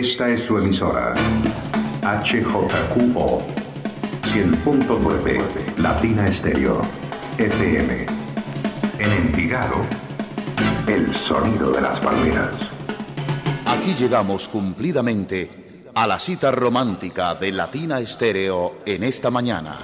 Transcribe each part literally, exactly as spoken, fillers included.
Esta es su emisora, H J Q O, cien punto nueve, Latina Estéreo, F M. En Envigado, el sonido de las palmeras. Aquí llegamos cumplidamente a la cita romántica de Latina Estéreo en esta mañana.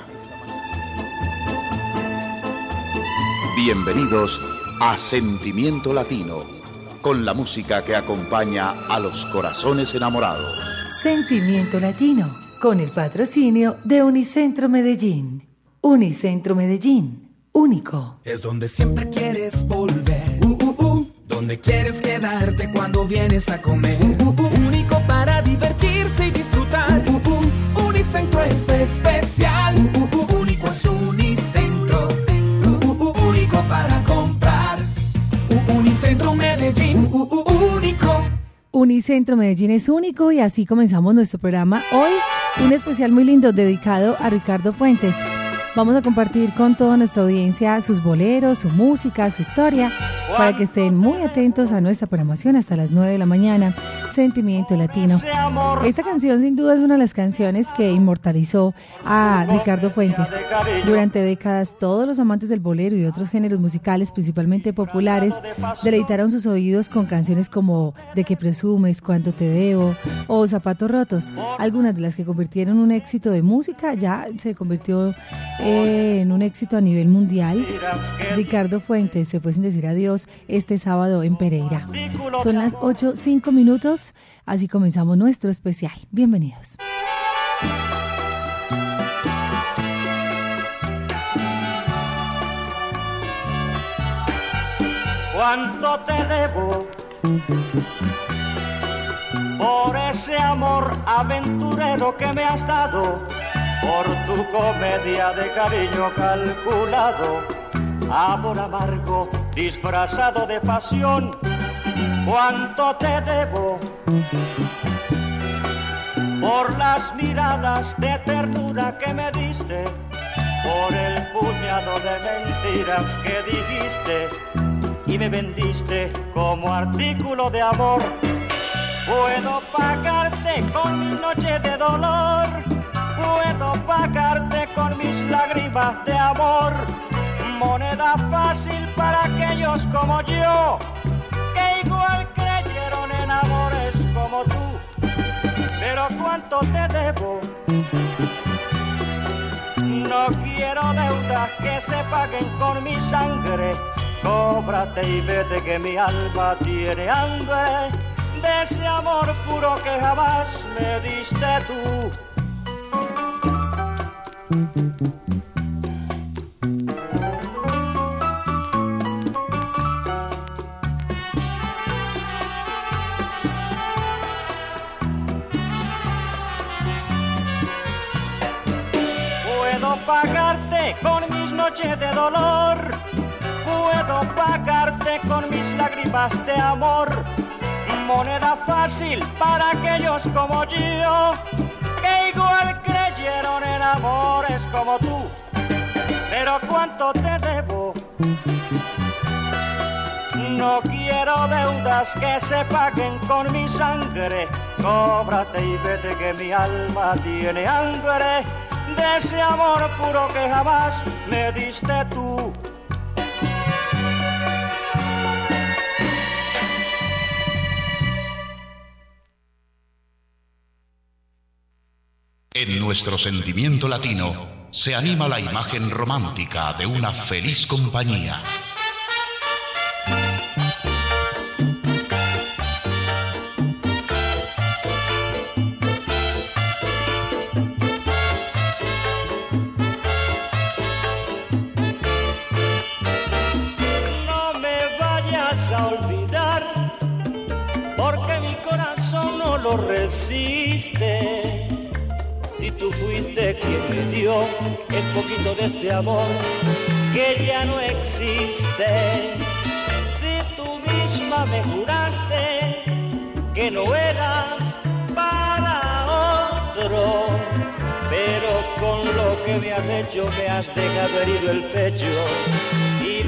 Bienvenidos a Sentimiento Latino, con la música que acompaña a los corazones enamorados. Sentimiento Latino, con el patrocinio de Unicentro Medellín. Unicentro Medellín, único. Es donde siempre quieres volver, uh, uh, uh. donde quieres quedarte cuando vienes a comer, uh, uh, uh. único para divertirse y disfrutar, uh, uh, uh. Unicentro es especial, uh, uh, uh. único es Unicentro, uh, uh, uh. único para comprar, uh, Unicentro Medellín, uh, uh, uh. único. Unicentro Medellín es único y así comenzamos nuestro programa. Hoy un especial muy lindo dedicado a Ricardo Fuentes. Vamos a compartir con toda nuestra audiencia sus boleros, su música, su historia, para que estén muy atentos a nuestra programación hasta las nueve de la mañana. Sentimiento Latino. Esta canción sin duda es una de las canciones que inmortalizó a Ricardo Fuentes. Durante décadas todos los amantes del bolero y de otros géneros musicales, principalmente populares, deleitaron sus oídos con canciones como De qué presumes, Cuánto te debo o Zapatos rotos. Algunas de las que convirtieron un éxito de música ya se convirtió eh, en un éxito a nivel mundial. Ricardo Fuentes se fue sin decir adiós este sábado en Pereira. Son las ocho cinco minutos. Así comenzamos nuestro especial. Bienvenidos. ¿Cuánto te debo por ese amor aventurero que me has dado? Por tu comedia de cariño calculado, amor amargo disfrazado de pasión. ¿Cuánto te debo por las miradas de ternura que me diste? Por el puñado de mentiras que dijiste y me vendiste como artículo de amor. Puedo pagarte con mis noches de dolor, puedo pagarte con mis lágrimas de amor. Moneda fácil para aquellos como yo, que igual creyeron en amores como tú. Pero cuánto te debo, no quiero deudas que se paguen con mi sangre. Cóbrate y vete que mi alma tiene hambre de ese amor puro que jamás me diste tú. Puedo pagarte con mis noches de dolor, puedo pagarte con mis lágrimas de amor. Moneda fácil para aquellos como yo, que igual creyeron en amores como tú. Pero cuánto te debo, no quiero deudas que se paguen con mi sangre. Cóbrate y vete que mi alma tiene hambre de ese amor puro que jamás me diste tú. En nuestro Sentimiento Latino se anima la imagen romántica de una feliz compañía. No me vayas a olvidar, porque mi corazón no lo resiste. Si tú fuiste quien me dio el poquito de este amor que ya no existe. Si tú misma me juraste que no eras para otro, pero con lo que me has hecho me has dejado herido el pecho y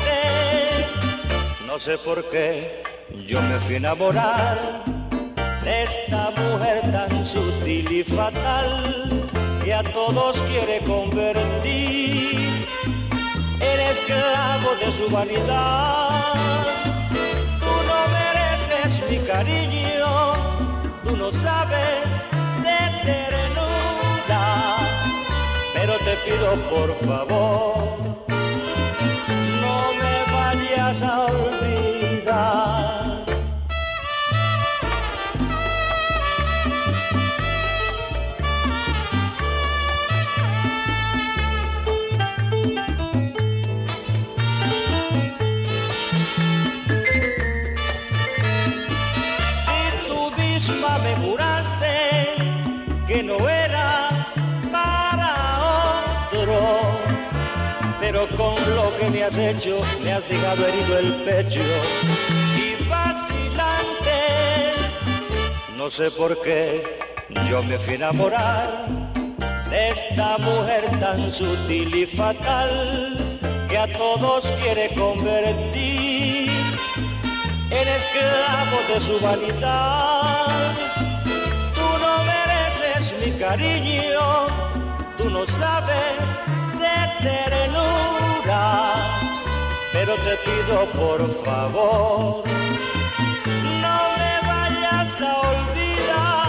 vacilante. No sé por qué yo me fui a enamorar de esta mujer tan sutil y fatal que a todos quiere convertir en esclavo de su vanidad. Tú no mereces mi cariño, tú no sabes de ternura, pero te pido por favor, no me vayas a olvidar. Me juraste que no eras para otro, pero con lo que me has hecho me has dejado herido el pecho y vacilante. No sé por qué yo me fui a enamorar de esta mujer tan sutil y fatal que a todos quiere convertir en esclavo de su vanidad. Tú no mereces mi cariño, tú no sabes de ternura, pero te pido por favor, no me vayas a olvidar.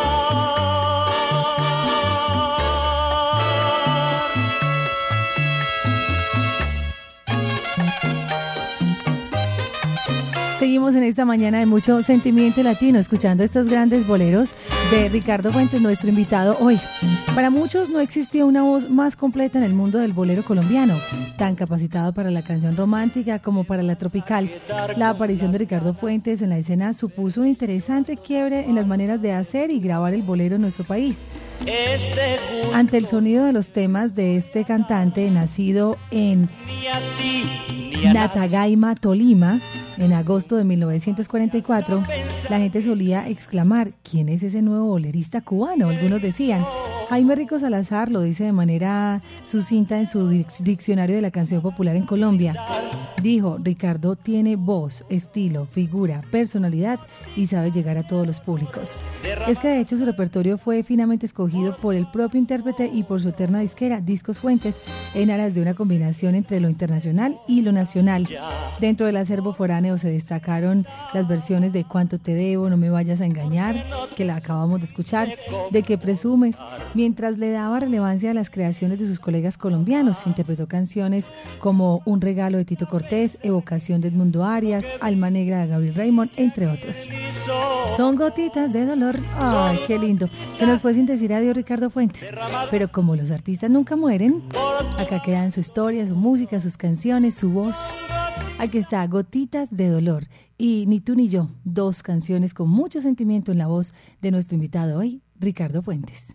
Seguimos en esta mañana de mucho sentimiento latino, escuchando estos grandes boleros de Ricardo Fuentes, nuestro invitado hoy. Para muchos no existía una voz más completa en el mundo del bolero colombiano, tan capacitado para la canción romántica como para la tropical. La aparición de Ricardo Fuentes en la escena supuso un interesante quiebre en las maneras de hacer y grabar el bolero en nuestro país. Ante el sonido de los temas de este cantante, nacido en Natagaima, Tolima, en agosto de mil novecientos cuarenta y cuatro, la gente solía exclamar: ¿quién es ese nuevo bolerista cubano? Algunos decían. Jaime Rico Salazar lo dice de manera sucinta en su diccionario de la canción popular en Colombia. Dijo: Ricardo tiene voz, estilo, figura, personalidad y sabe llegar a todos los públicos. Es que de hecho su repertorio fue finamente escogido por el propio intérprete y por su eterna disquera, Discos Fuentes, en aras de una combinación entre lo internacional y lo nacional. Dentro del acervo foráneo se destacaron las versiones de Cuánto te debo, No me vayas a engañar, que la acabamos de escuchar, De qué presumes. Mientras le daba relevancia a las creaciones de sus colegas colombianos, interpretó canciones como Un regalo de Tito Cortés, Evocación de Edmundo Arias, Alma negra de Gabriel Raymond, entre otros. Son gotitas de dolor. Ay, qué lindo. Se nos fue sin decir adiós Ricardo Fuentes. Pero como los artistas nunca mueren, acá quedan su historia, su música, sus canciones, su voz. Aquí está Gotitas de dolor y Ni tú ni yo, dos canciones con mucho sentimiento en la voz de nuestro invitado hoy, Ricardo Fuentes.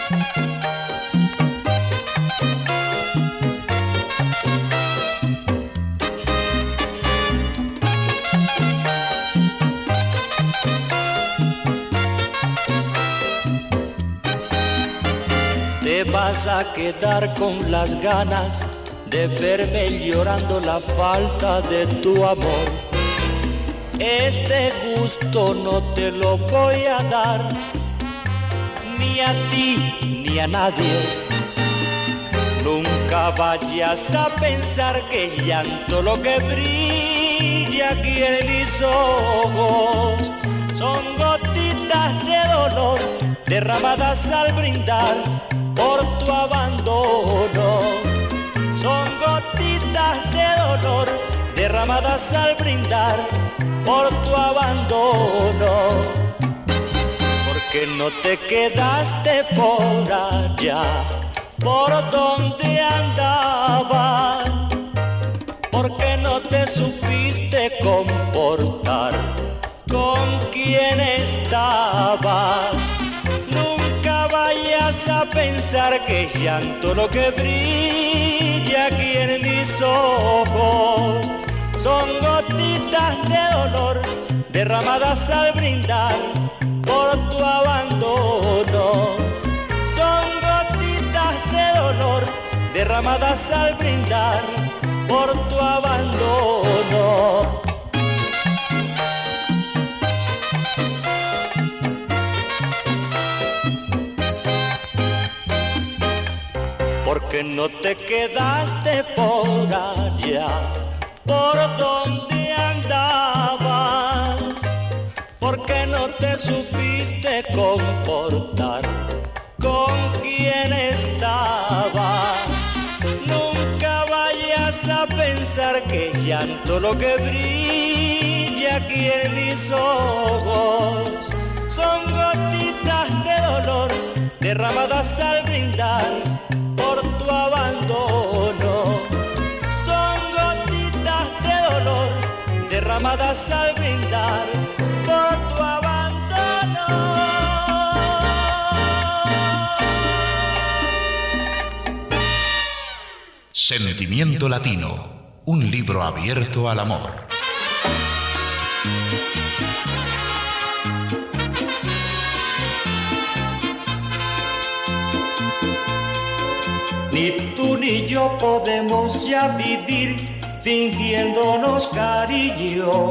Te vas a quedar con las ganas de verme llorando la falta de tu amor. Este gusto no te lo voy a dar, ni a ti ni a nadie. Nunca vayas a pensar que llanto lo que brilla aquí en mis ojos son gotitas de dolor derramadas al brindar por tu abandono. Son gotitas de dolor derramadas al brindar por tu abandono. Porque no te quedaste por allá, por donde andabas. Porque no te supiste comportar con quien estabas. Nunca vayas a pensar que llanto lo que brilla aquí en mis ojos son gotitas de dolor derramadas al brindar por tu abandono. Son gotitas de dolor derramadas al brindar por tu abandono. qué no te quedaste por allá, por donde andabas? ¿Por qué no te supiste comportar con quien estabas? Nunca vayas a pensar que llanto lo que brilla aquí en mis ojos son gotitas de dolor derramadas al brindar por tu abandono. Son gotitas de dolor derramadas al brindar por tu abandono. Sentimiento Latino, un libro abierto al amor. Ni tú ni yo podemos ya vivir fingiéndonos cariño.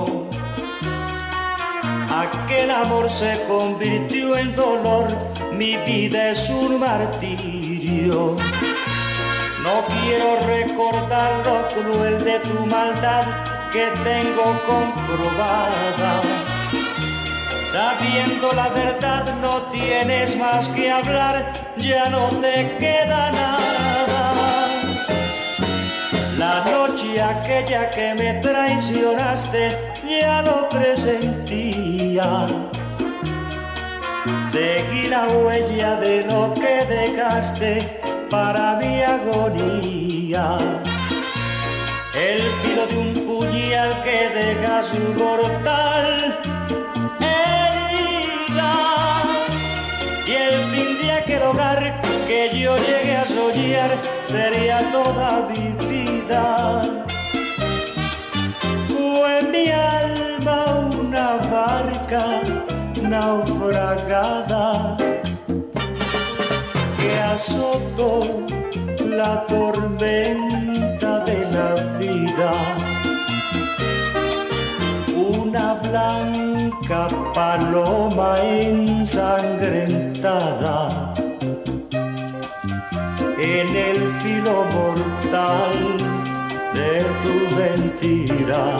Aquel amor se convirtió en dolor, mi vida es un martirio. No quiero recordar lo cruel de tu maldad que tengo comprobada. Sabiendo la verdad no tienes más que hablar, ya no te queda nada. La noche aquella que me traicionaste ya lo presentía. Seguí la huella de lo que dejaste para mi agonía. El filo de un puñal que deja su mortal herida. Y el fin de aquel hogar que yo llegué a soñar sería toda mi vida. Fue mi alma una barca naufragada que azotó la tormenta de la vida. Una blanca paloma ensangrentada en el filo mortal de tu mentira.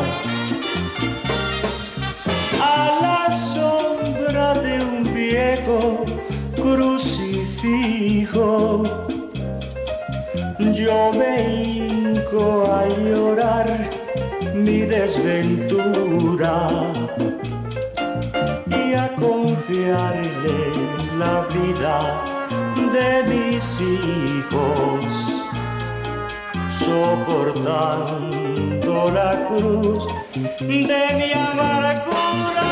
A la sombra de un viejo crucifijo yo me hinco a llorar mi desventura y a confiarle la vida de mis hijos, soportando la cruz de mi amargura.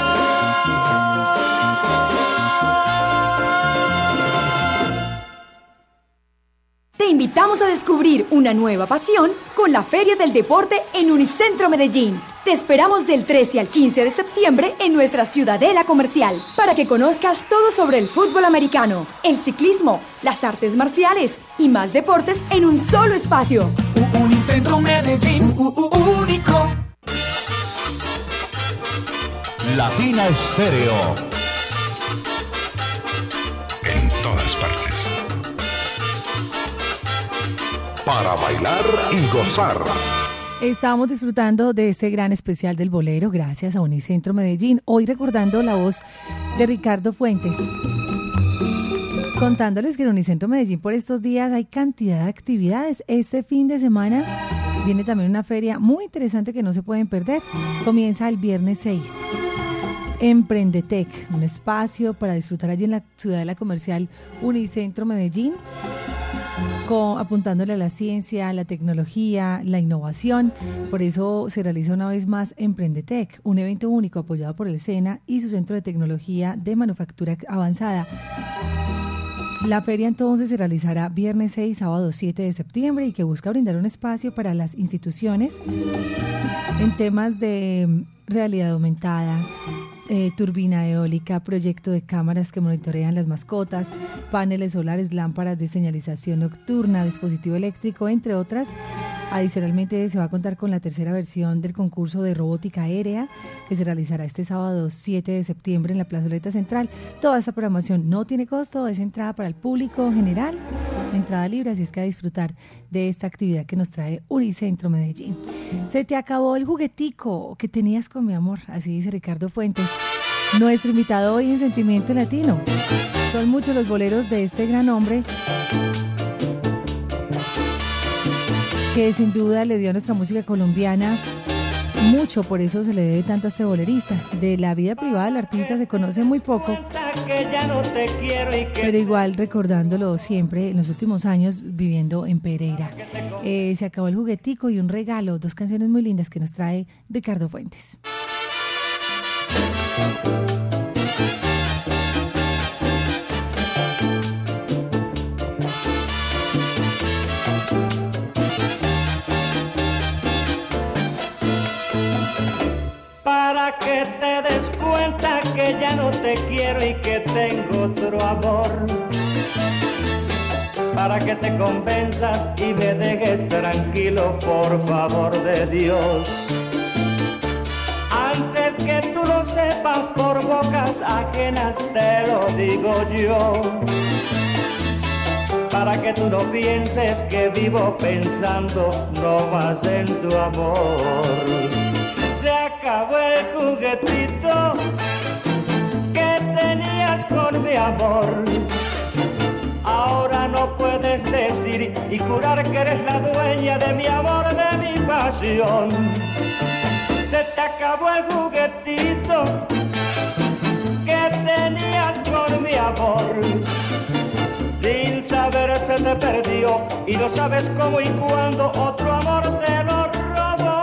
Te invitamos a descubrir una nueva pasión con la Feria del Deporte en Unicentro Medellín. Te esperamos del trece al quince de septiembre en nuestra Ciudadela Comercial para que conozcas todo sobre el fútbol americano, el ciclismo, las artes marciales y más deportes en un solo espacio. Unicentro Medellín, único. Latina Estéreo. En todas partes. Para bailar y gozar. Estamos disfrutando de este gran especial del bolero gracias a Unicentro Medellín. Hoy recordando la voz de Ricardo Fuentes. Contándoles que en Unicentro Medellín por estos días hay cantidad de actividades. Este fin de semana viene también una feria muy interesante que no se pueden perder. Comienza el viernes seis. Emprendetec, un espacio para disfrutar allí en la Ciudadela Comercial Unicentro Medellín. Con, apuntándole a la ciencia, la tecnología, la innovación. Por eso se realiza una vez más Emprendetec, un evento único apoyado por el SENA y su Centro de Tecnología de Manufactura Avanzada. La feria entonces se realizará viernes seis, sábado siete de septiembre y que busca brindar un espacio para las instituciones en temas de realidad aumentada, Eh, turbina eólica, proyecto de cámaras que monitorean las mascotas, paneles solares, lámparas de señalización nocturna, dispositivo eléctrico, entre otras. Adicionalmente se va a contar con la tercera versión del concurso de robótica aérea que se realizará este sábado siete de septiembre en la plazoleta central. Toda esta programación no tiene costo, es entrada para el público general Entrada libre, así es que a disfrutar de esta actividad que nos trae Unicentro Medellín. Se te acabó el juguetico que tenías con mi amor, así dice Ricardo Fuentes, nuestro invitado hoy en Sentimiento Latino. Son muchos los boleros de este gran hombre que sin duda le dio a nuestra música colombiana mucho, por eso se le debe tanto a este bolerista. De la vida privada del artista se conoce muy poco, pero igual recordándolo siempre en los últimos años viviendo en Pereira. Eh, se acabó el juguetico y un regalo, dos canciones muy lindas que nos trae Ricardo Fuentes. Para que te des cuenta que ya no te quiero y que tengo otro amor. Para que te convenzas y me dejes tranquilo, por favor de Dios. Antes que tú lo sepas por bocas ajenas te lo digo yo. Para que tú no pienses que vivo pensando no más en tu amor. Se acabó el juguetito que tenías con mi amor. Ahora no puedes decir y jurar que eres la dueña de mi amor, de mi pasión. Se te acabó el juguetito que tenías con mi amor. Sin saber se te perdió y no sabes cómo y cuándo otro amor te lo robó.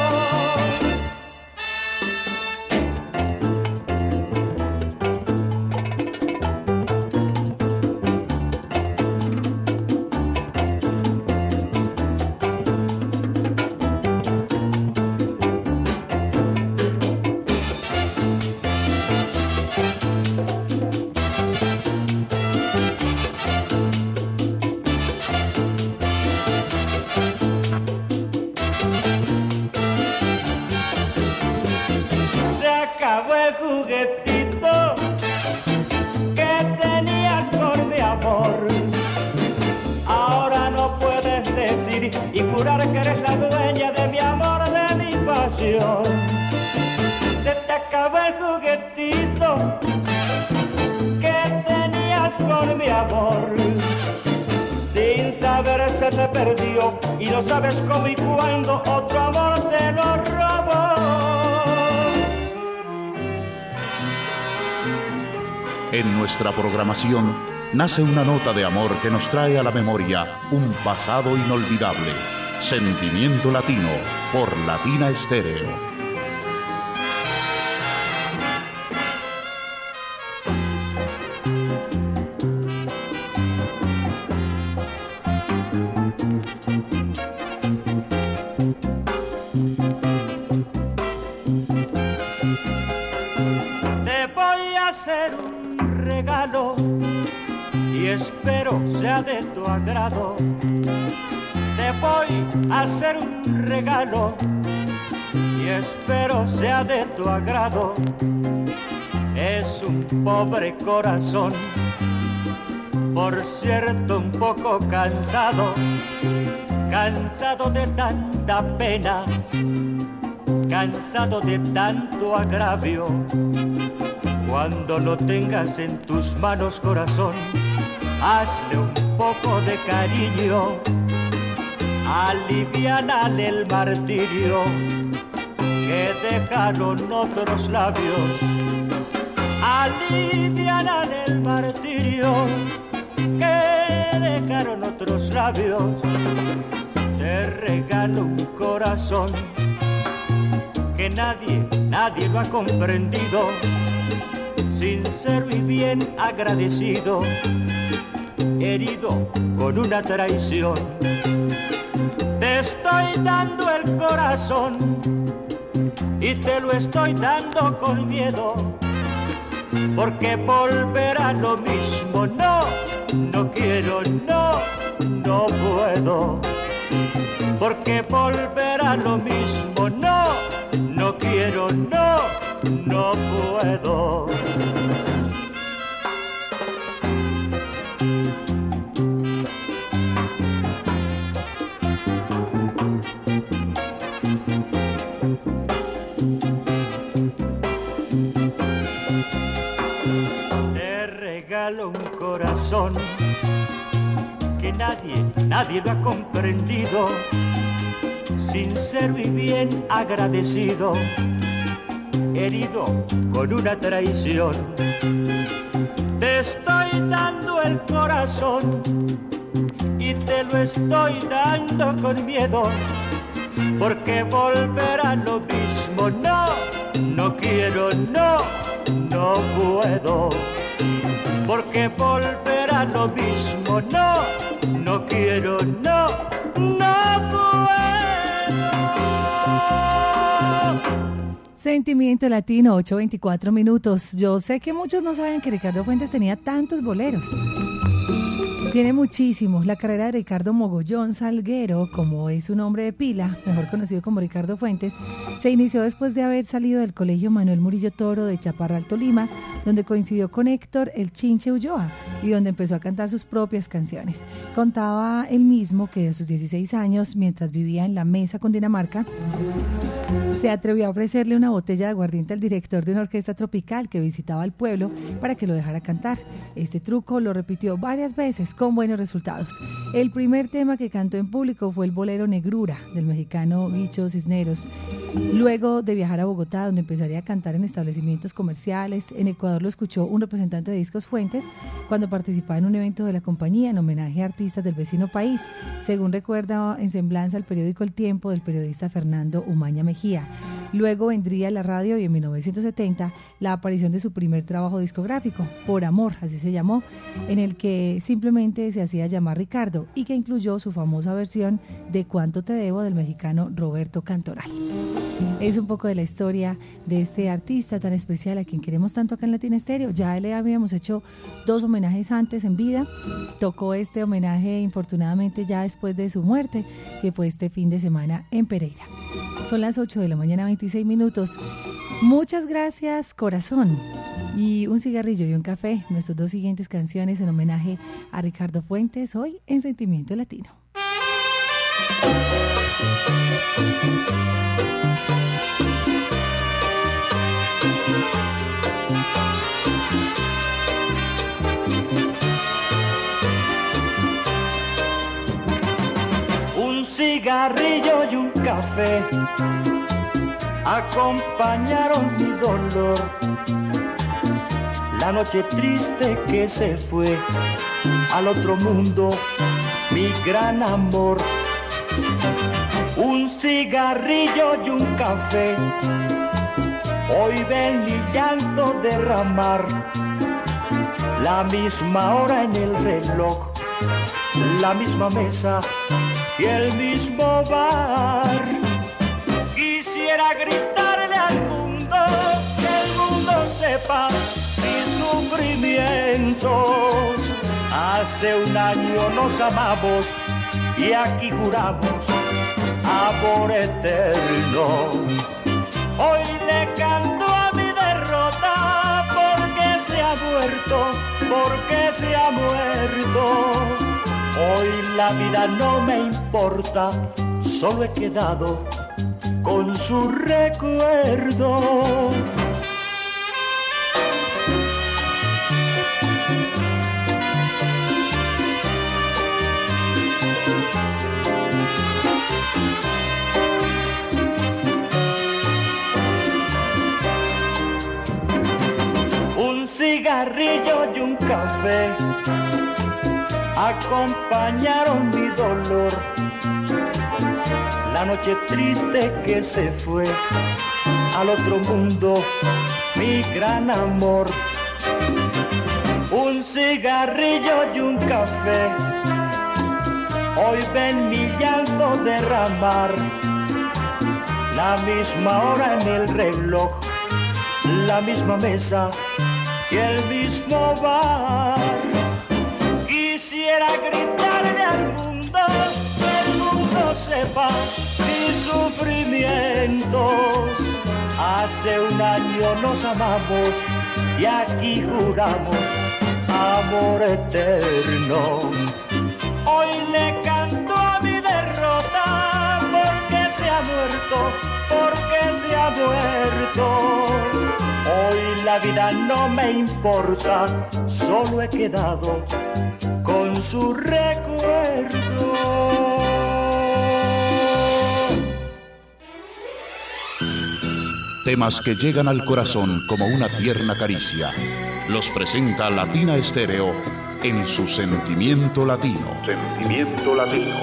Y jurar que eres la dueña de mi amor, de mi pasión. Se te acabó el juguetito que tenías con mi amor. Sin saber se te perdió y no sabes cómo y cuándo otro amor te lo robó. En nuestra programación nace una nota de amor que nos trae a la memoria un pasado inolvidable. Sentimiento Latino por Latina Estéreo. Te voy a hacer un regalo y espero sea de tu agrado. Te voy a hacer un regalo y espero sea de tu agrado. Es un pobre corazón, por cierto un poco cansado, cansado de tanta pena, cansado de tanto agravio. Cuando lo tengas en tus manos, corazón, hazle un poco de cariño, aliviánale el martirio que dejaron otros labios. Aliviánale el martirio que dejaron otros labios. Te regalo un corazón que nadie, nadie lo ha comprendido, sincero y bien agradecido, herido con una traición. Te estoy dando el corazón y te lo estoy dando con miedo, porque volver a lo mismo no, no quiero, no, no puedo. Porque volver a lo mismo no, no quiero, no, no puedo. Te regalo un corazón que nadie, nadie lo ha comprendido, sincero y bien agradecido, herido con una traición. Te estoy dando el corazón y te lo estoy dando con miedo, porque volver a lo mismo no, no quiero, no, no puedo. Porque volver a lo mismo no, no quiero, no, no puedo. Sentimiento Latino, ocho veinticuatro minutos. Yo sé que muchos no saben que Ricardo Fuentes tenía tantos boleros. Tiene muchísimos. La carrera de Ricardo Mogollón Salguero, como es su nombre de pila, mejor conocido como Ricardo Fuentes, se inició después de haber salido del Colegio Manuel Murillo Toro de Chaparral, Tolima, donde coincidió con Héctor El Chinche Ulloa y donde empezó a cantar sus propias canciones. Contaba él mismo que de sus dieciséis años, mientras vivía en la Mesa, Cundinamarca, se atrevió a ofrecerle una botella de aguardiente al director de una orquesta tropical que visitaba el pueblo para que lo dejara cantar. Este truco lo repitió varias veces con buenos resultados. El primer tema que cantó en público fue el bolero Negrura del mexicano Guicho Cisneros. Luego de viajar a Bogotá, donde empezaría a cantar en establecimientos comerciales, en Ecuador lo escuchó un representante de Discos Fuentes cuando participaba en un evento de la compañía en homenaje a artistas del vecino país, según recuerda en semblanza al periódico El Tiempo del periodista Fernando Umaña Mejía. Luego vendría la radio y en mil novecientos setenta la aparición de su primer trabajo discográfico, Por Amor, así se llamó, en el que simplemente se hacía llamar Ricardo y que incluyó su famosa versión de Cuánto te debo del mexicano Roberto Cantoral. Es un poco de la historia de este artista tan especial a quien queremos tanto acá en Latina Estéreo. Ya le habíamos hecho dos homenajes antes en vida. Tocó este homenaje infortunadamente ya después de su muerte, que fue este fin de semana en Pereira. Son las ocho de la mañana, veintiséis minutos. Muchas gracias, corazón. Y un cigarrillo y un café, nuestras dos siguientes canciones en homenaje a Ricardo Fuentes, hoy en Sentimiento Latino. Un cigarrillo y un café acompañaron mi dolor, la noche triste que se fue al otro mundo, mi gran amor. Un cigarrillo y un café, hoy ven mi llanto derramar, la misma hora en el reloj, la misma mesa y el mismo bar. Quisiera gritarle al mundo, que el mundo sepa mis sufrimientos. Hace un año nos amamos y aquí juramos amor eterno. Hoy le canto a mi derrota porque se ha muerto, porque se ha muerto. Hoy la vida no me importa, solo he quedado con su recuerdo. Un cigarrillo y un café acompañaron mi dolor, la noche triste que se fue al otro mundo, mi gran amor. Un cigarrillo y un café, hoy ven mi llanto derramar, la misma hora en el reloj, la misma mesa y el mismo bar. Quisiera gritarle al mundo, que el mundo sepa mis sufrimientos. Hace un año nos amamos y aquí juramos amor eterno. Hoy le canto a mi derrota porque se ha muerto, porque se ha muerto. Hoy la vida no me importa, solo he quedado con su recuerdo. Temas que llegan al corazón como una tierna caricia. Los presenta Latina Estéreo en su Sentimiento Latino. Sentimiento Latino.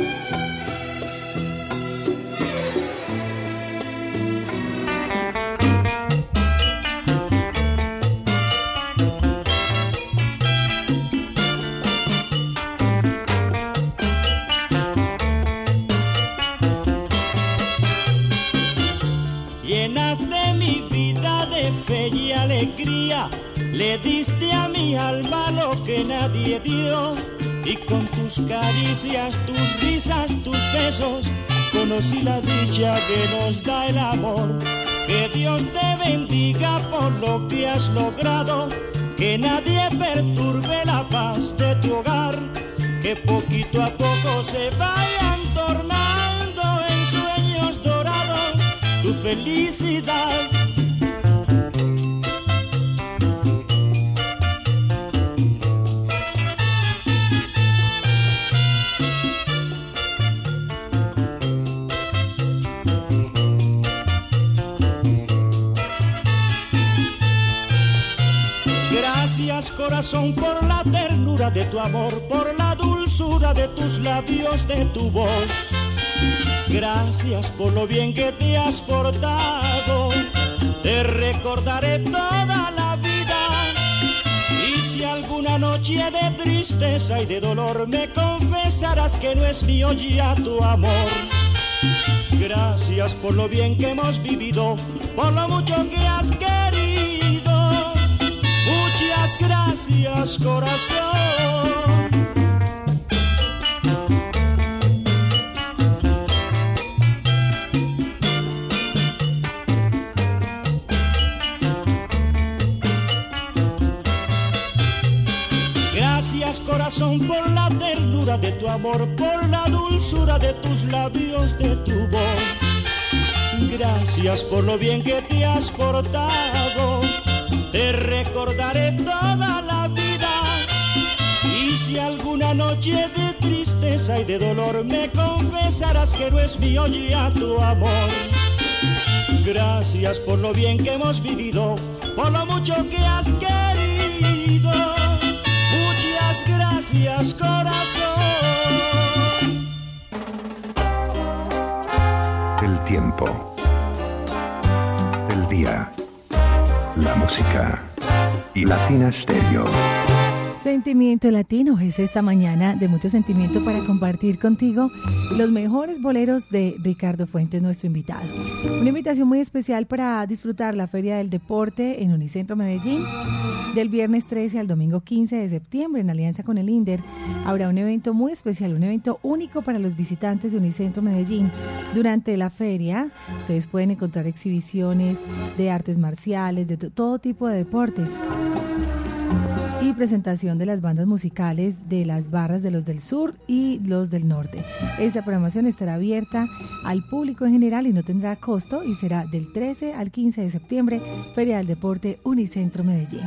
Llenaste mi vida de fe y alegría, le diste a mi alma lo que nadie dio, y con tus caricias, tus risas, tus besos, conocí la dicha que nos da el amor. Que Dios te bendiga por lo que has logrado, que nadie perturbe la paz de tu hogar, que poquito a poco se vayan tornando en sueños dorados tu felicidad. Gracias, corazón, por la ternura de tu amor, por la dulzura de tus labios, de tu voz. Gracias por lo bien que te has portado, te recordaré toda la vida. Y si alguna noche de tristeza y de dolor me confesarás que no es mío ya tu amor. Gracias por lo bien que hemos vivido, por lo mucho que has querido. Muchas gracias, corazón. Gracias, corazón, por la ternura de tu amor, por la dulzura de tus labios, de tu voz. Gracias por lo bien que te has portado, te recordaré toda la vida. Y si alguna noche de tristeza y de dolor me confesarás que no es mío ya tu amor. Gracias por lo bien que hemos vivido, por lo mucho que has querido. Muchas gracias, corazón. El tiempo, el día, la música y Latina Estéreo. Sentimiento Latino es esta mañana de mucho sentimiento para compartir contigo los mejores boleros de Ricardo Fuentes, nuestro invitado. Una invitación muy especial para disfrutar la Feria del Deporte en Unicentro Medellín. Del viernes trece al domingo quince de septiembre, en alianza con el INDER, habrá un evento muy especial, un evento único para los visitantes de Unicentro Medellín. Durante la feria, ustedes pueden encontrar exhibiciones de artes marciales, de to- todo tipo de deportes, y presentación de las bandas musicales de las barras de los del sur y los del norte. Esta programación estará abierta al público en general y no tendrá costo, y será del trece al quince de septiembre, Feria del Deporte Unicentro Medellín.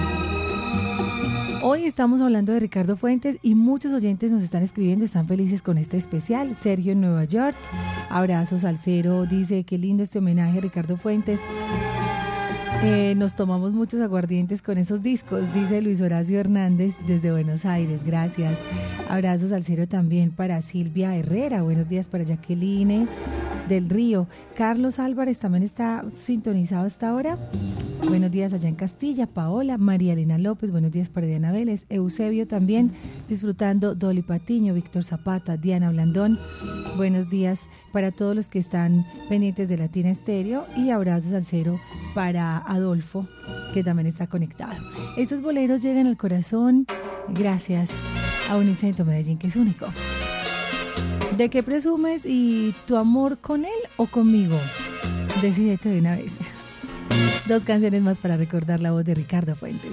Hoy estamos hablando de Ricardo Fuentes y muchos oyentes nos están escribiendo, están felices con este especial. Sergio en Nueva York, abrazo salsero, dice: qué lindo este homenaje a Ricardo Fuentes. Eh, nos tomamos muchos aguardientes con esos discos, dice Luis Horacio Hernández desde Buenos Aires, gracias. Abrazos al cero también para Silvia Herrera, buenos días para Jacqueline del Río. Carlos Álvarez también está sintonizado hasta ahora. Buenos días allá en Castilla. Paola, María Elena López, buenos días para Diana Vélez. Eusebio también disfrutando. Dolly Patiño, Víctor Zapata, Diana Blandón. Buenos días para todos los que están pendientes de Latina Estéreo, y abrazos al cero para Adolfo, que también está conectado. Estos boleros llegan al corazón gracias a Unicentro Medellín, que es único. ¿De qué presumes y tu amor con él o conmigo? Decídete de una vez. Dos canciones más para recordar la voz de Ricardo Fuentes.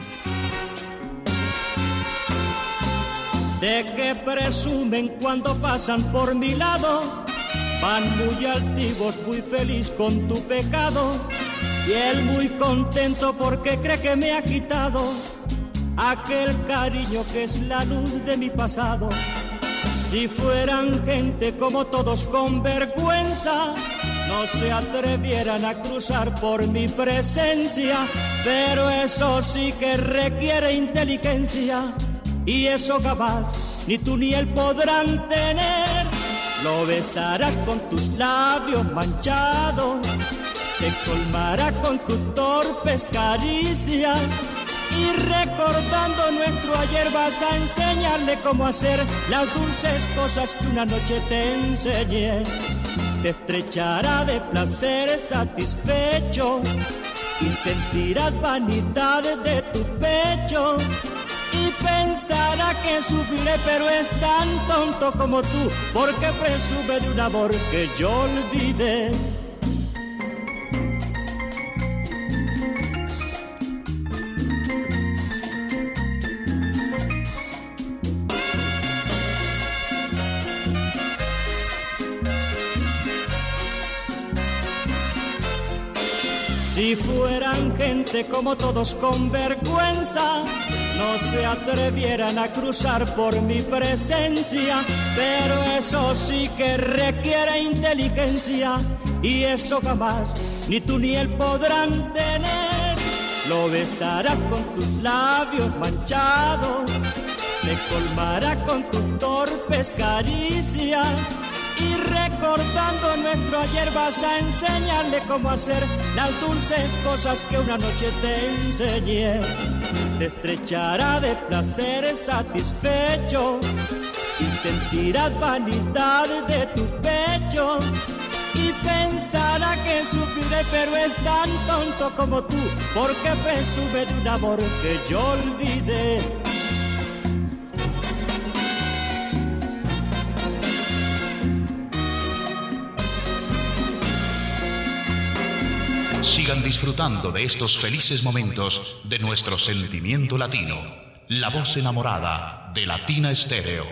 ¿De qué presumen cuando pasan por mi lado? Van muy altivos, muy feliz con tu pecado. Y él muy contento porque cree que me ha quitado aquel cariño que es la luz de mi pasado. Si fueran gente como todos con vergüenza, no se atrevieran a cruzar por mi presencia. Pero eso sí que requiere inteligencia, y eso jamás ni tú ni él podrán tener. Lo besarás con tus labios manchados, te colmará con tus torpes caricias, y recordando nuestro ayer vas a enseñarle cómo hacer las dulces cosas que una noche te enseñé. Te estrechará de placer satisfecho y sentirás vanidad de tu pecho, y pensará que sufriré, pero es tan tonto como tú, porque presume de un amor que yo olvidé. Si fueran gente como todos con vergüenza, no se atrevieran a cruzar por mi presencia. Pero eso sí que requiere inteligencia, y eso jamás ni tú ni él podrán tener. Lo besará con tus labios manchados, te colmará con tus torpes caricias, y recordando nuestro ayer vas a enseñarle cómo hacer las dulces cosas que una noche te enseñé. Te estrechará de placer satisfecho y sentirás vanidad de tu pecho, y pensará que sufriré, pero es tan tonto como tú, porque presume de un amor que yo olvidé. Sigan disfrutando de estos felices momentos de nuestro sentimiento latino, la voz enamorada de Latina Estéreo.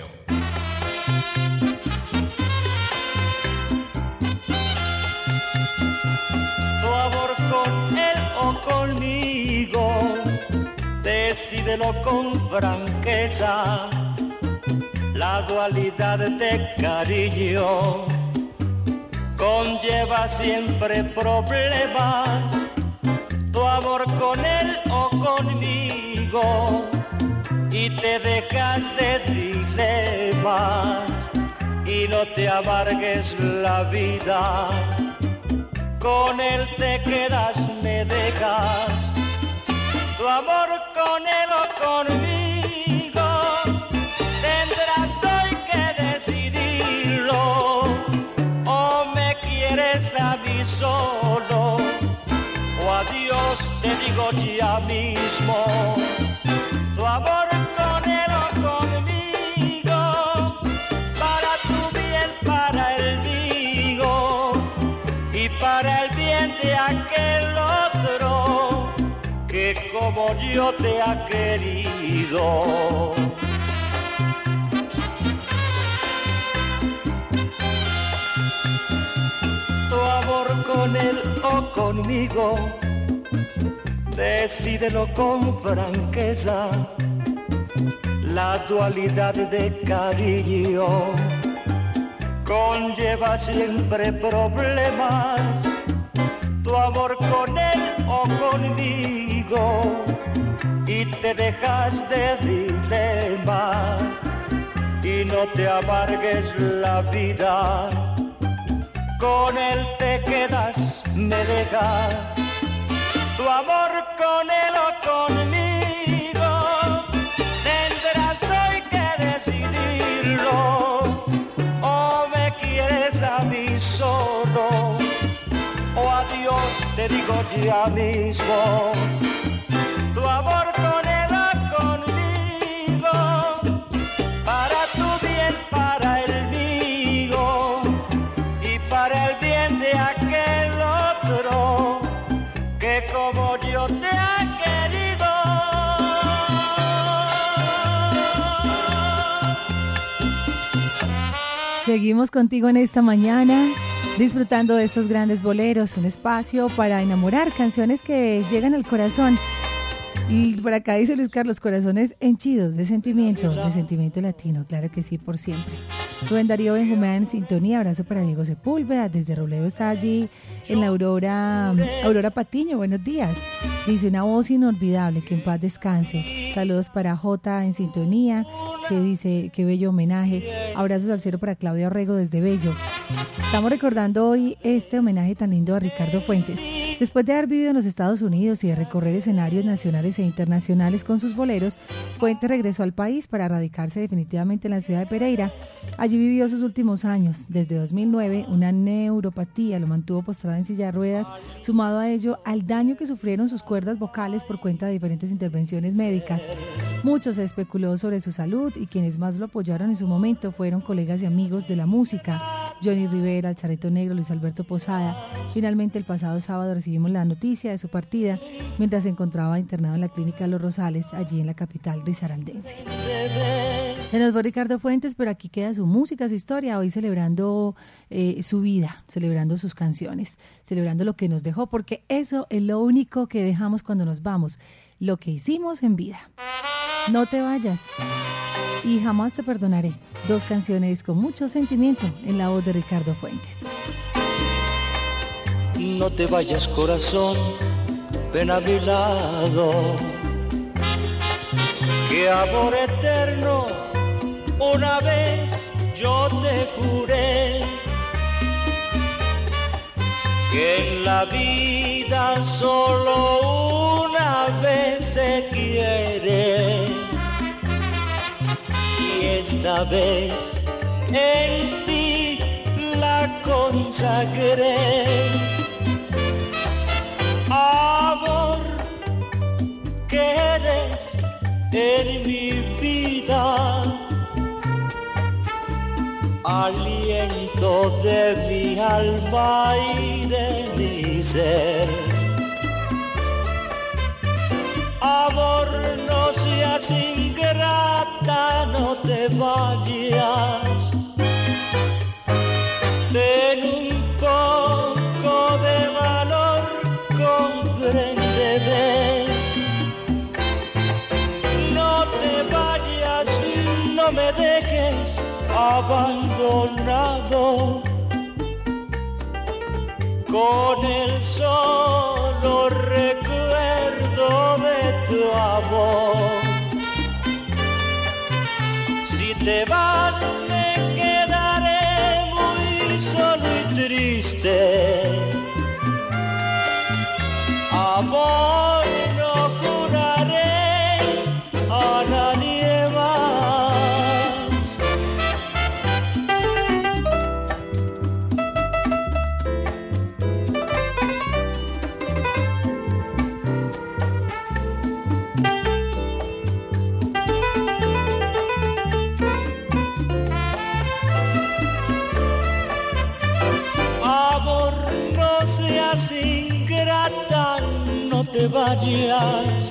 Tu amor con él o conmigo, decídelo con franqueza. La dualidad de cariño conlleva siempre problemas. Tu amor con él o conmigo, y te dejas de dilemas, y no te amargues la vida. Con él te quedas, me dejas. Tu amor con él o conmigo, tendrás hoy que decidirlo. O me quieres a mí solo, o adiós te digo ya mismo. Tu amor con él o conmigo, para tu bien, para el mío, y para el bien de aquel otro que como yo te ha querido. Tu amor con él o conmigo, decídelo con franqueza. La dualidad de cariño conlleva siempre problemas. Tu amor con él o conmigo, y te dejas de dilemas, y no te amargues la vida. Con él te quedas, me dejas. Tu amor con él o conmigo, tendrás hoy que decidirlo. O me quieres a mí solo, o adiós te digo ya mismo. Tu amor con él o conmigo, para tu bien, para el mío, y para el bien de aquel otro que como yo te ha querido. Seguimos contigo en esta mañana disfrutando de estos grandes boleros, un espacio para enamorar, canciones que llegan al corazón. Y por acá dice Luis Carlos, corazones henchidos de sentimiento, de sentimiento latino, claro que sí, por siempre. Rubén Darío Benjumea en sintonía, abrazo para Diego Sepúlveda, desde Robledo está allí en la Aurora, Aurora Patiño, buenos días. Dice, una voz inolvidable, que en paz descanse. Saludos para J en sintonía, que dice, qué bello homenaje. Abrazos al cielo para Claudia Orrego desde Bello. Estamos recordando hoy este homenaje tan lindo a Ricardo Fuentes. Después de haber vivido en los Estados Unidos y de recorrer escenarios nacionales e internacionales con sus boleros, Fuentes regresó al país para radicarse definitivamente en la ciudad de Pereira. Allí vivió sus últimos años. Desde dos mil nueve, una neuropatía lo mantuvo postrado en silla de ruedas, sumado a ello al daño que sufrieron sus cuerdas vocales por cuenta de diferentes intervenciones médicas. Mucho se especuló sobre su salud y quienes más lo apoyaron en su momento fueron colegas y amigos de la música, Johnny Rivera, el Charreto Negro, Luis Alberto Posada. Finalmente, el pasado sábado recibimos la noticia de su partida mientras se encontraba internado en la clínica de Los Rosales, allí en la capital risaraldense. Se nos fue Ricardo Fuentes, pero aquí queda su música, su historia, hoy celebrando eh, su vida, celebrando sus canciones, celebrando lo que nos dejó, porque eso es lo único que dejamos cuando nos vamos, lo que hicimos en vida. No te vayas y jamás te perdonaré. Dos canciones con mucho sentimiento en la voz de Ricardo Fuentes. No te vayas, corazón, ven a mi lado, que amor eterno una vez yo te juré, que en la vida solo una vez se quiere, y esta vez en ti la consagré. Amor, que eres en mi vida, aliento de mi alma y de mi ser. Amor, no seas ingrata, no te vayas, ten un poco de valor, compréndeme. No te vayas, no me dejes abandonado, con el solo recuerdo de tu amor. Si te vas me quedaré muy solo y triste. Amor, no juraré a nadie más. Amor, no seas ingrata, no te vayas,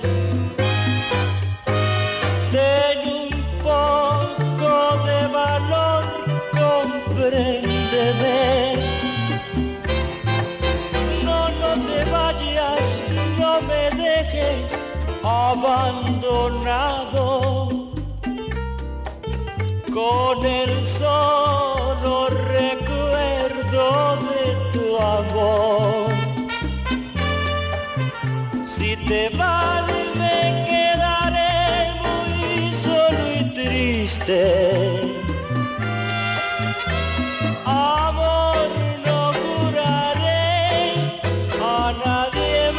ten un poco de valor, compréndeme. No, no te vayas, no me dejes abandonado, con el solo recuerdo de tu amor. Si te vas me quedaré muy solo y triste. Amor, no juraré a nadie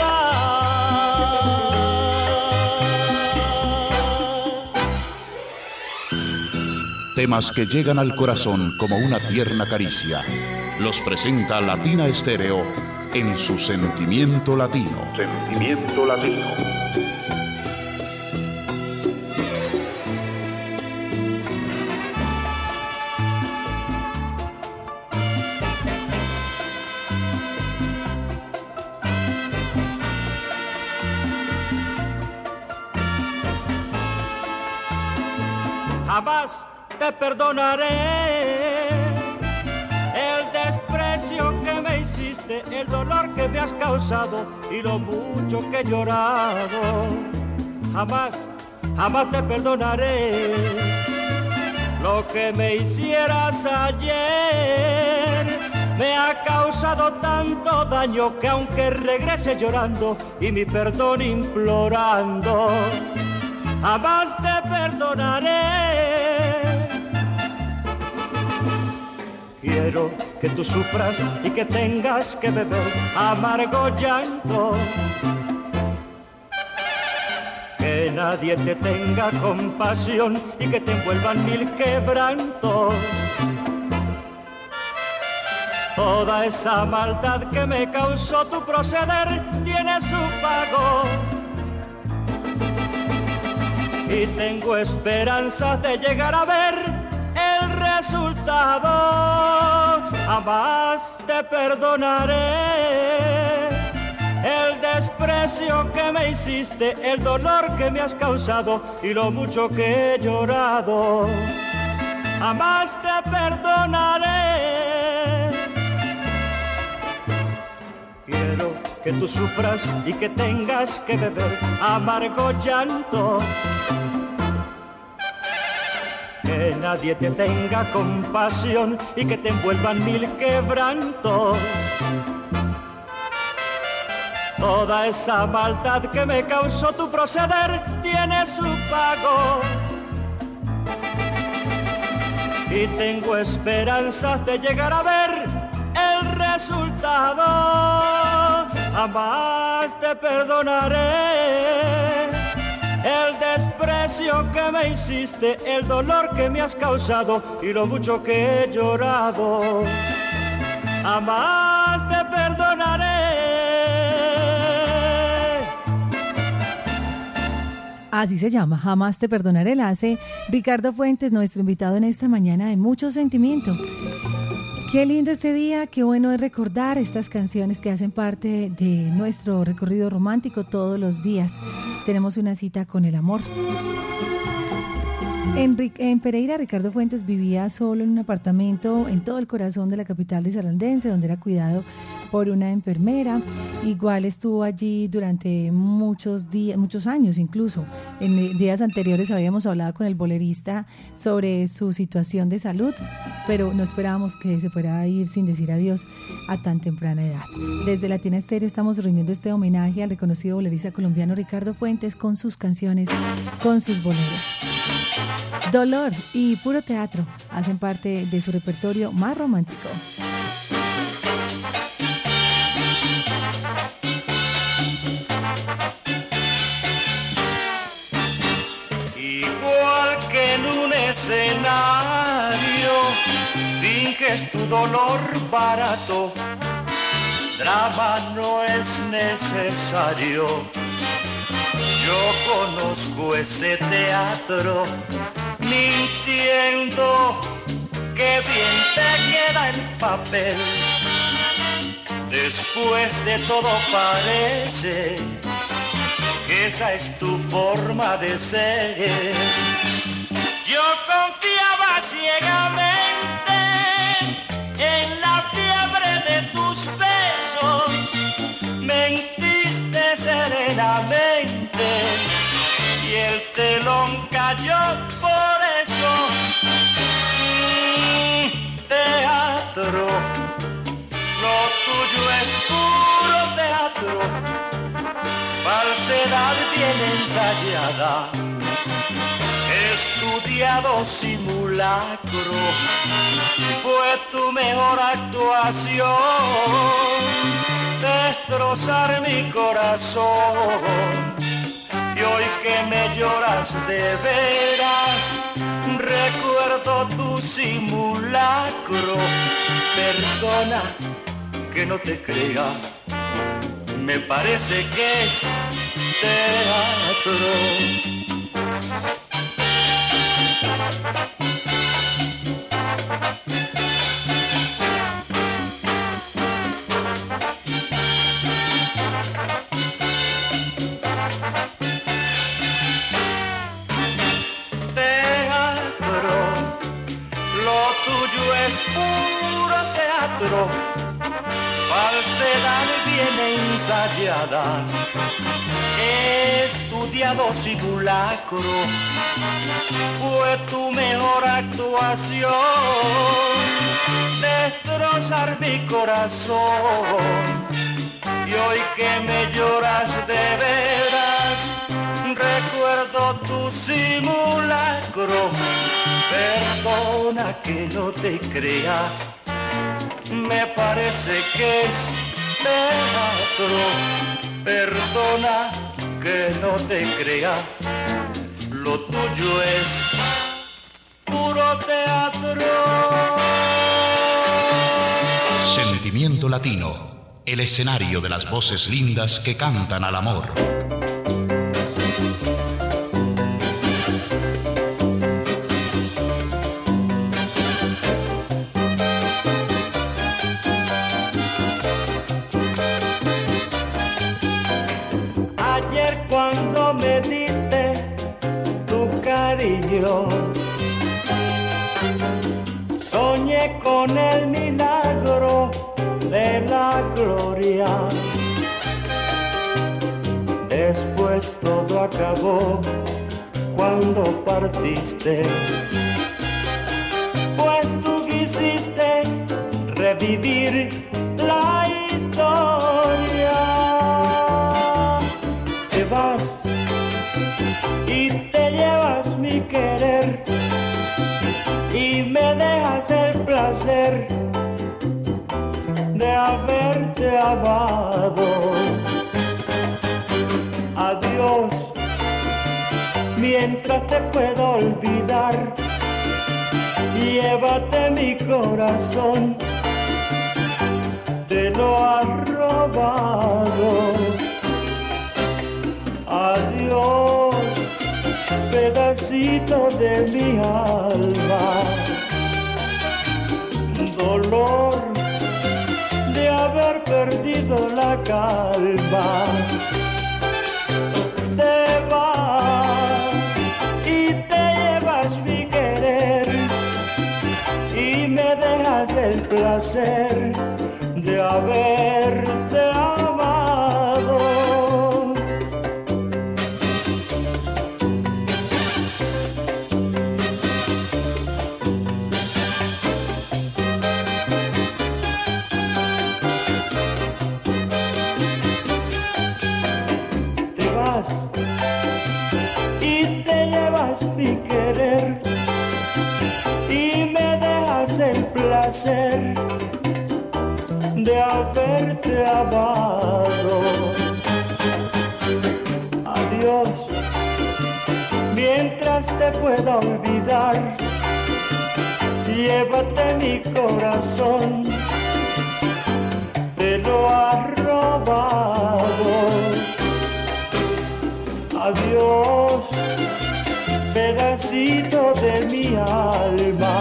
más. Temas que llegan al corazón como una tierna caricia. Los presenta Latina Estéreo en su Sentimiento Latino. Sentimiento Latino. Jamás te perdonaré el desprecio hiciste, el dolor que me has causado y lo mucho que he llorado. Jamás, jamás te perdonaré lo que me hicieras ayer. Me ha causado tanto daño que aunque regrese llorando y mi perdón implorando, jamás te perdonaré. Quiero que tú sufras y que tengas que beber amargo llanto, que nadie te tenga compasión y que te envuelvan mil quebrantos. Toda esa maldad que me causó tu proceder tiene su pago. Y tengo esperanzas de llegar a ver el resultado. Jamás te perdonaré el desprecio que me hiciste, el dolor que me has causado y lo mucho que he llorado. Jamás te perdonaré. Quiero que tú sufras y que tengas que beber amargo llanto, que nadie te tenga compasión y que te envuelvan mil quebrantos. Toda esa maldad que me causó tu proceder tiene su pago. Y tengo esperanzas de llegar a ver el resultado. Jamás te perdonaré el desprecio que me hiciste, el dolor que me has causado y lo mucho que he llorado. Jamás te perdonaré. Así se llama, Jamás te perdonaré, la hace Ricardo Fuentes, nuestro invitado en esta mañana de mucho sentimiento. Qué lindo este día, qué bueno es recordar estas canciones que hacen parte de nuestro recorrido romántico todos los días. Tenemos una cita con el amor. En, en Pereira, Ricardo Fuentes vivía solo en un apartamento en todo el corazón de la capital risaraldense, donde era cuidado por una enfermera. Igual estuvo allí durante muchos días, muchos años incluso. En días anteriores habíamos hablado con el bolerista sobre su situación de salud, pero no esperábamos que se fuera a ir sin decir adiós a tan temprana edad. Desde Latina Estéreo estamos rindiendo este homenaje al reconocido bolerista colombiano Ricardo Fuentes con sus canciones, con sus boleros. Dolor y Puro Teatro hacen parte de su repertorio más romántico. Igual que en un escenario, finges tu dolor barato, drama no es necesario. Yo conozco ese teatro, mintiendo, que bien te queda el papel. Después de todo parece que esa es tu forma de ser. Yo confiaba ciegamente en la fiebre de tus besos, mentiste serenamente y el telón cayó por eso. Mm, teatro, lo tuyo es puro teatro, falsedad bien ensayada, estudiado simulacro, fue tu mejor actuación, destrozar mi corazón. Y hoy que me lloras de veras, recuerdo tu simulacro. Perdona que no te crea, me parece que es teatro. Teatro, lo tuyo es puro teatro, falsedad bien ensayada, estudiado simulacro, fue tu mejor actuación, destrozar mi corazón. Y hoy que me lloras de veras, recuerdo tu simulacro. Perdona que no te crea, me parece que es teatro. Perdona que no te crea, lo tuyo es puro teatro. Sentimiento Latino, el escenario de las voces lindas que cantan al amor. Ayer cuando me diste tu cariño, soñé con el milagro de la gloria. Después todo acabó cuando partiste, pues tú quisiste revivir la historia. Te vas y te llevas mi querer y me dejas el placer de haberte amado. Adiós, mientras te puedo olvidar, llévate mi corazón, te lo has robado. Adiós, pedacito de mi alma, dolor de haber perdido la calma. Te vas y te llevas mi querer y me dejas el placer de haberte amado. Y te llevas mi querer y me dejas el placer de haberte amado. Adiós, mientras te pueda olvidar, llévate mi corazón, te lo has robado. Adiós, pedacito de mi alma,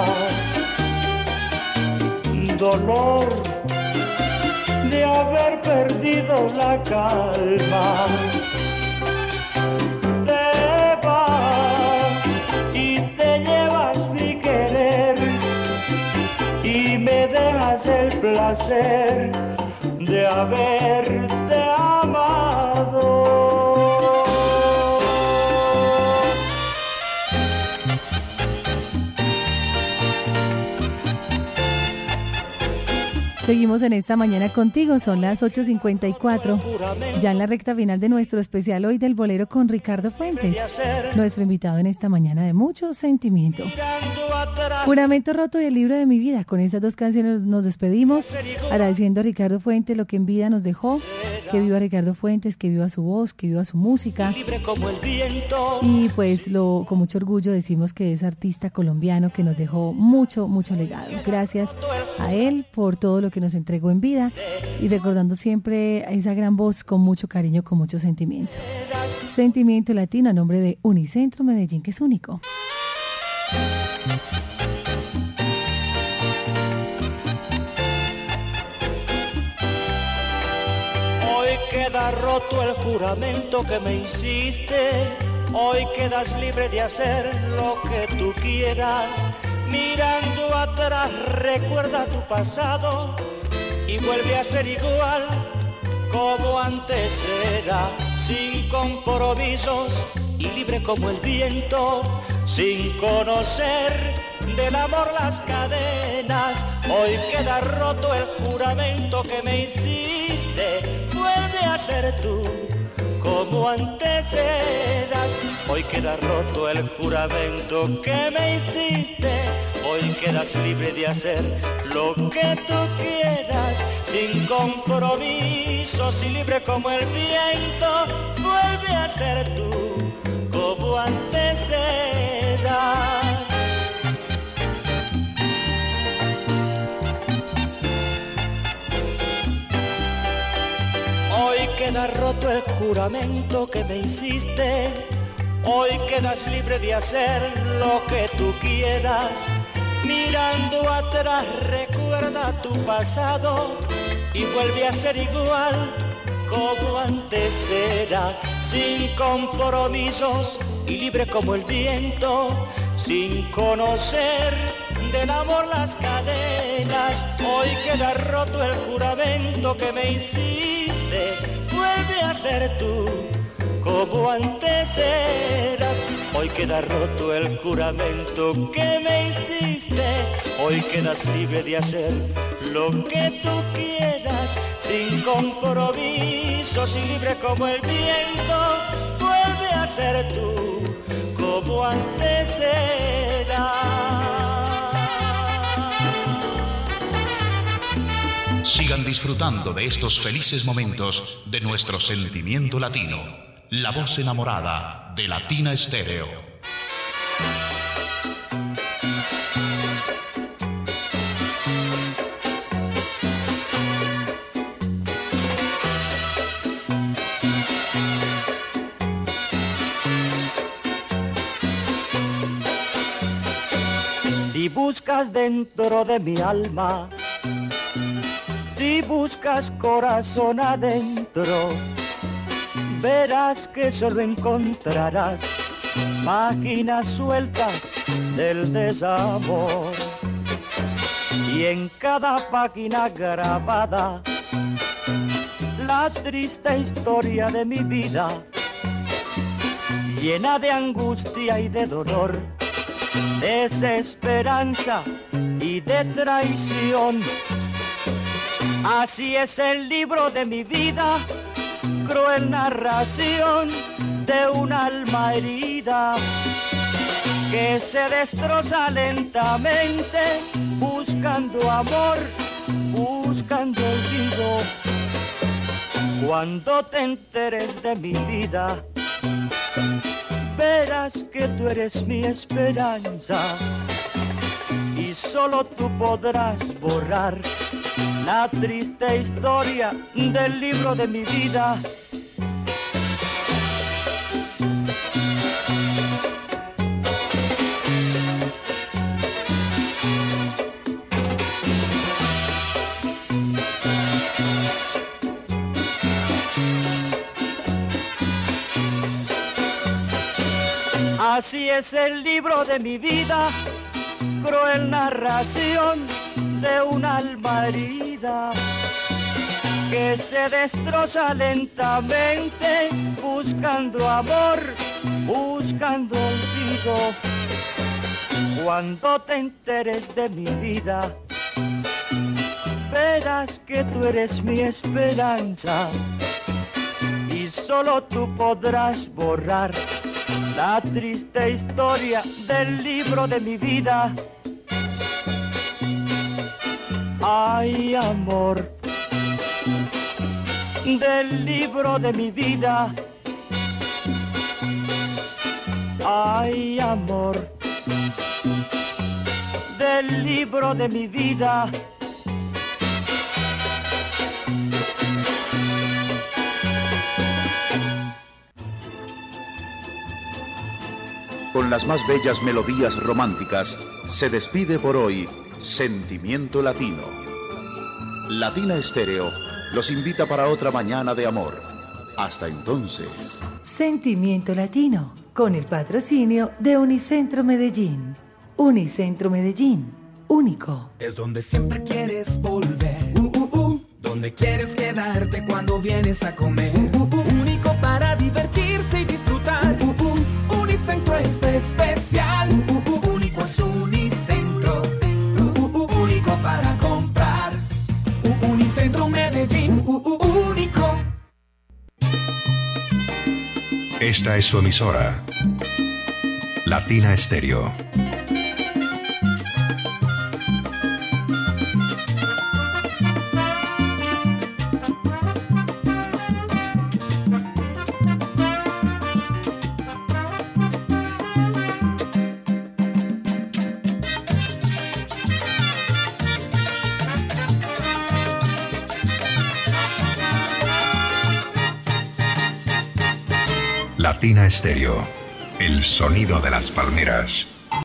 dolor de haber perdido la calma. Te vas y te llevas mi querer y me dejas el placer de haberte amado. Seguimos en esta mañana contigo, son las ocho cincuenta y cuatro, ya en la recta final de nuestro especial hoy del bolero con Ricardo Fuentes, nuestro invitado en esta mañana de mucho sentimiento. Juramento roto y el libro de mi vida, con estas dos canciones nos despedimos, agradeciendo a Ricardo Fuentes lo que en vida nos dejó, que viva Ricardo Fuentes, que viva su voz, que viva su música, y pues lo, con mucho orgullo decimos que es artista colombiano que nos dejó mucho, mucho legado. Gracias a él por todo lo que nos entregó en vida y recordando siempre a esa gran voz con mucho cariño, con mucho sentimiento. Sentimiento Latino a nombre de Unicentro Medellín, que es único. Hoy queda roto el juramento que me hiciste, hoy quedas libre de hacer lo que tú quieras. Mirando atrás recuerda tu pasado, y vuelve a ser igual como antes era, sin compromisos y libre como el viento, sin conocer del amor las cadenas. Hoy queda roto el juramento que me hiciste, vuelve a ser tú como antes eras. Hoy queda roto el juramento que me hiciste, hoy quedas libre de hacer lo que tú quieras, sin compromisos y libre como el viento, vuelve a ser tú como antes eras. Hoy queda roto el juramento que me hiciste, hoy quedas libre de hacer lo que tú quieras. Mirando atrás recuerda tu pasado y vuelve a ser igual como antes era, sin compromisos y libre como el viento, sin conocer del amor las cadenas. Hoy queda roto el juramento que me hiciste, vuelve a ser tú como antes eras. Hoy queda roto el juramento que me hiciste, hoy quedas libre de hacer lo que tú quieras, sin compromisos y libre como el viento, vuelve a ser tú como antes eras. Sigan disfrutando de estos felices momentos de nuestro sentimiento latino, la voz enamorada de Latina Estéreo. Si buscas dentro de mi alma, si buscas corazón adentro, verás que solo encontrarás páginas sueltas del desamor. Y en cada página grabada, la triste historia de mi vida, llena de angustia y de dolor, desesperanza y de traición. Así es el libro de mi vida, cruel narración de un alma herida que se destroza lentamente, buscando amor, buscando olvido. Cuando te enteres de mi vida, verás que tú eres mi esperanza y solo tú podrás borrar la triste historia del libro de mi vida. Así es el libro de mi vida, cruel narración de un alma herida que se destroza lentamente, buscando amor, buscando olvido. Cuando te enteres de mi vida, verás que tú eres mi esperanza y solo tú podrás borrar la triste historia del libro de mi vida. Ay, amor, del libro de mi vida. Ay, amor, del libro de mi vida. Con las más bellas melodías románticas, se despide por hoy Sentimiento Latino. Latina Estéreo los invita para otra mañana de amor. Hasta entonces. Sentimiento Latino, con el patrocinio de Unicentro Medellín. Unicentro Medellín, único. Es donde siempre quieres volver. Uh, uh, uh. donde quieres quedarte cuando vienes a comer. Uh, uh, uh. Único para divertirse y disfrutar. Uh, uh, uh. Unicentro es especial. Uh, uh, uh. Único es Unicentro. Uh, uh, uh. Único para comprar. Uh, Unicentro Medellín. Uh, uh, uh. Único. Esta es su emisora, Latina Estéreo. Latina Estéreo, el sonido de las palmeras.